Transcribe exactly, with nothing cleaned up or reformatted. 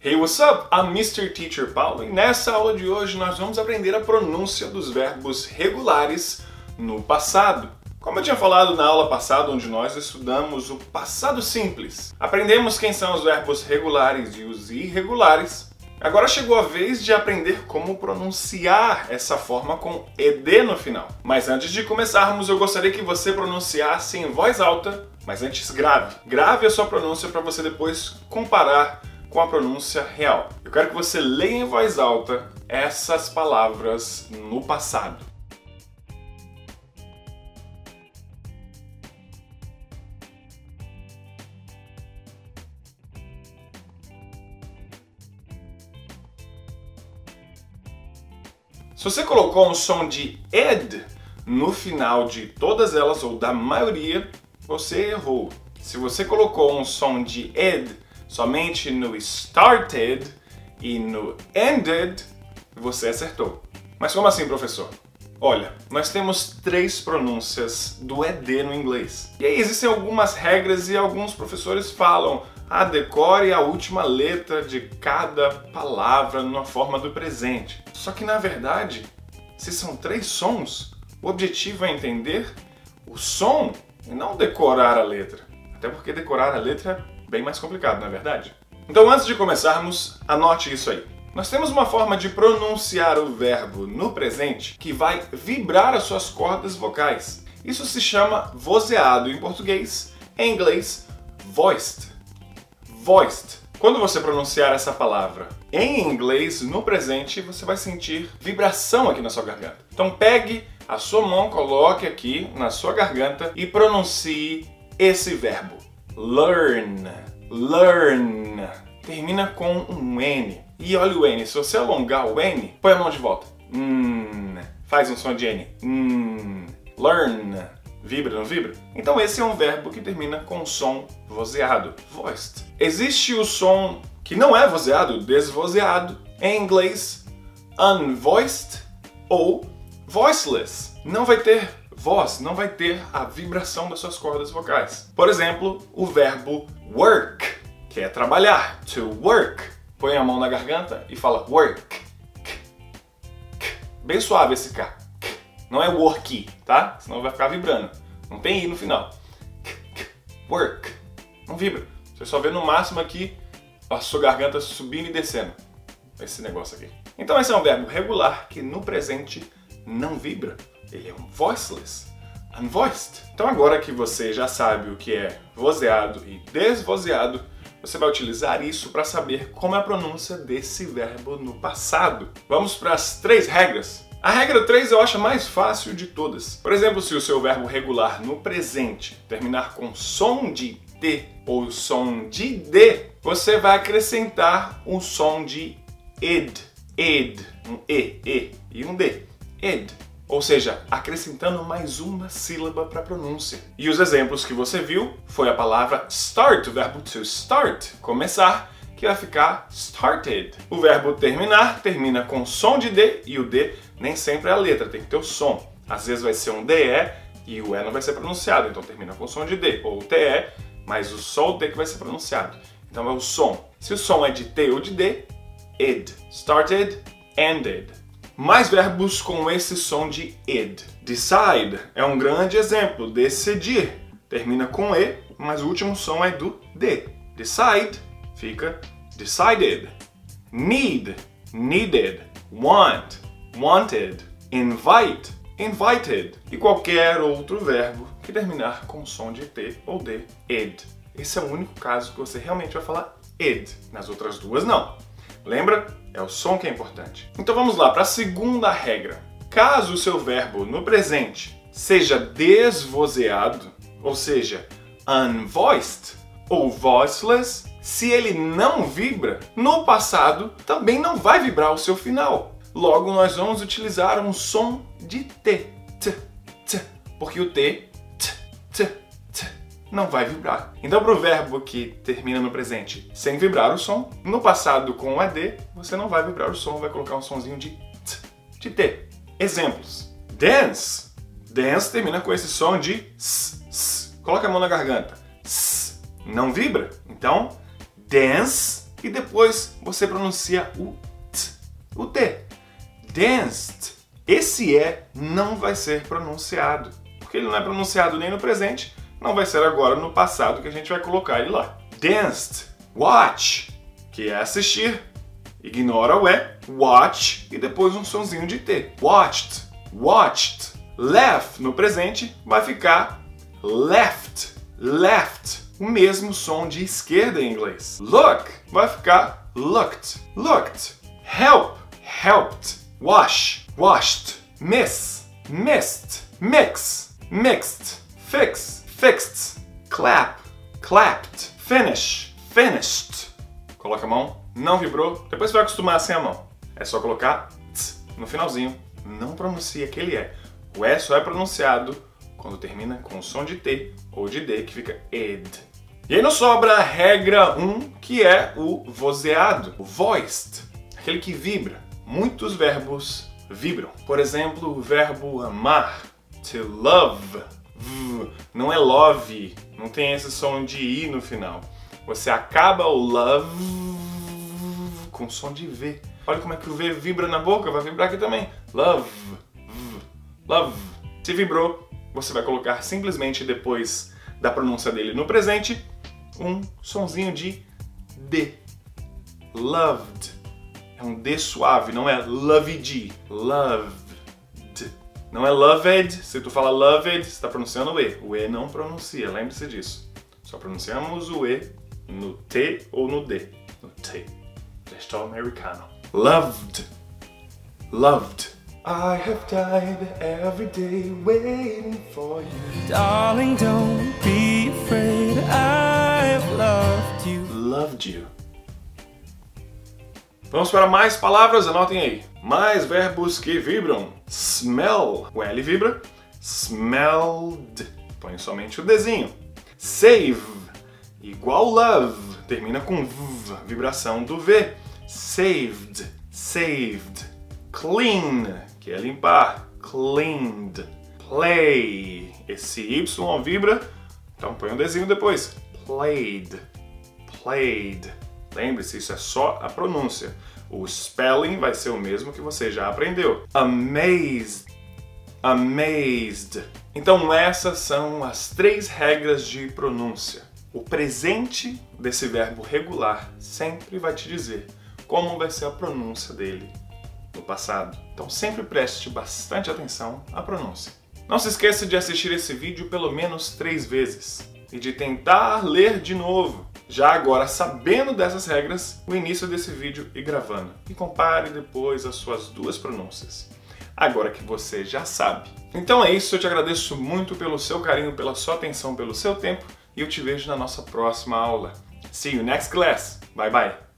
Hey, what's up? I'm mister Teacher Paulo e nessa aula de hoje nós vamos aprender a pronúncia dos verbos regulares no passado. Como eu tinha falado na aula passada, onde nós estudamos o passado simples, aprendemos quem são os verbos regulares e os irregulares. Agora chegou a vez de aprender como pronunciar essa forma com ed no final. Mas antes de começarmos, eu gostaria que você pronunciasse em voz alta, mas antes grave. Grave a sua pronúncia para você depois comparar com a pronúncia real. Eu quero que você leia em voz alta essas palavras no passado. Se você colocou um som de ed no final de todas elas, ou da maioria, você errou. Se você colocou um som de ed somente no started e no ended, você acertou. Mas como assim, professor? Olha, nós temos três pronúncias do ed no inglês. E aí existem algumas regras e alguns professores falam: ah, decore a última letra de cada palavra na forma do presente. Só que na verdade, se são três sons, o objetivo é entender o som e não decorar a letra. Até porque decorar a letra é bem mais complicado, não é verdade? Então antes de começarmos, anote isso aí. Nós temos uma forma de pronunciar o verbo no presente que vai vibrar as suas cordas vocais. Isso se chama vozeado em português, em inglês, voiced. Voiced. Quando você pronunciar essa palavra em inglês, no presente, você vai sentir vibração aqui na sua garganta. Então pegue a sua mão, coloque aqui na sua garganta e pronuncie esse verbo. Learn. Learn. Termina com um N. E olha o N. Se você alongar o N, põe a mão de volta. Hum, faz um som de N. Hum, learn. Vibra, não vibra? Então esse é um verbo que termina com som vozeado, voiced. Existe o som que não é vozeado, desvozeado, em inglês unvoiced ou voiceless. Não vai ter voz, não vai ter a vibração das suas cordas vocais. Por exemplo, o verbo work, que é trabalhar, to work. Põe a mão na garganta e fala work. Bem suave esse K. Não é worky, tá? Senão vai ficar vibrando. Não tem I no final. Work. Não vibra. Você só vê no máximo aqui a sua garganta subindo e descendo. Esse negócio aqui. Então esse é um verbo regular que no presente não vibra. Ele é um voiceless. Unvoiced. Então agora que você já sabe o que é vozeado e desvozeado, você vai utilizar isso para saber como é a pronúncia desse verbo no passado. Vamos para as três regras. A regra três eu acho a mais fácil de todas. Por exemplo, se o seu verbo regular no presente terminar com som de T ou som de D, você vai acrescentar um som de ed. Ed. Um E, E e um D. Ed. Ou seja, acrescentando mais uma sílaba para a pronúncia. E os exemplos que você viu foi a palavra start, o verbo to start, começar, que vai ficar started. O verbo terminar termina com som de D e o D nem sempre é a letra, tem que ter o som. Às vezes vai ser um D E e o E não vai ser pronunciado, então termina com som de D. Ou T E, mas o só o D que vai ser pronunciado. Então é o som. Se o som é de T ou de D, ed. Started, ended. Mais verbos com esse som de ed. Decide é um grande exemplo. Decidir. Termina com E, mas o último som é do D. Decide fica decided. Need, needed. Want, wanted. Invite, invited. E qualquer outro verbo que terminar com som de T ou D, ed. Esse é o único caso que você realmente vai falar ed. Nas outras duas, não. Lembra? É o som que é importante. Então vamos lá para a segunda regra. Caso o seu verbo no presente seja desvozeado, ou seja, unvoiced ou voiceless, se ele não vibra, no passado também não vai vibrar o seu final. Logo, nós vamos utilizar um som de T. T, T, porque o T, T, T, T, não vai vibrar. Então, para o verbo que termina no presente sem vibrar o som, no passado com o ed, você não vai vibrar o som, vai colocar um sonzinho de T, de T. Exemplos. Dance. Dance termina com esse som de S, S. Coloca a mão na garganta. S. Não vibra. Então, dance, e depois você pronuncia o T, o T. Danced. Esse E não vai ser pronunciado, porque ele não é pronunciado nem no presente, não vai ser agora no passado que a gente vai colocar ele lá. Danced. Watch, que é assistir. Ignora o E, watch, e depois um sonzinho de T. Watched, watched. Left, no presente, vai ficar left, left. O mesmo som de esquerda em inglês. Look, vai ficar looked, looked. Help, helped. Wash, washed. Miss, missed. Mix, mixed. Fix, fixed. Clap, clapped. Finish, finished. Coloca a mão, não vibrou, depois você vai acostumar sem a mão. É só colocar t no finalzinho, não pronuncia aquele E. O E só é pronunciado quando termina com o som de T ou de D, que fica ed. E aí nos sobra a regra um, que é o vozeado, o voiced, aquele que vibra. Muitos verbos vibram. Por exemplo, o verbo amar, to love. V, não é love, não tem esse som de I no final. Você acaba o love com som de V. Olha como é que o V vibra na boca, vai vibrar aqui também. Love, v, love. Se vibrou, você vai colocar simplesmente depois da pronúncia dele no presente, um sonzinho de D. Loved. É um D suave, não é loved. Loved. Não é loved. Se tu fala loved, você está pronunciando o E. O E não pronuncia, lembre-se disso. Só pronunciamos o E no T ou no D. No T. Gestal americano. Loved. Loved. I have died every day waiting for you. Darling, don't be afraid, I've loved you. Loved you. Vamos para mais palavras, anotem aí. Mais verbos que vibram. Smell. O L vibra. Smelled. Põe somente o Dzinho. Save. Igual love. Termina com V. Vibração do V. Saved. Saved. Clean. Que é limpar. Cleaned. Play. Esse Y vibra. Então põe um Dzinho depois. Played. Played. Lembre-se, isso é só a pronúncia. O spelling vai ser o mesmo que você já aprendeu. Amazed. Amazed. Então essas são as três regras de pronúncia. O presente desse verbo regular sempre vai te dizer como vai ser a pronúncia dele no passado. Então sempre preste bastante atenção à pronúncia. Não se esqueça de assistir esse vídeo pelo menos três vezes e de tentar ler de novo. Já agora, sabendo dessas regras, o início desse vídeo e gravando. E compare depois as suas duas pronúncias. Agora que você já sabe. Então é isso, eu te agradeço muito pelo seu carinho, pela sua atenção, pelo seu tempo. E eu te vejo na nossa próxima aula. See you next class. Bye bye.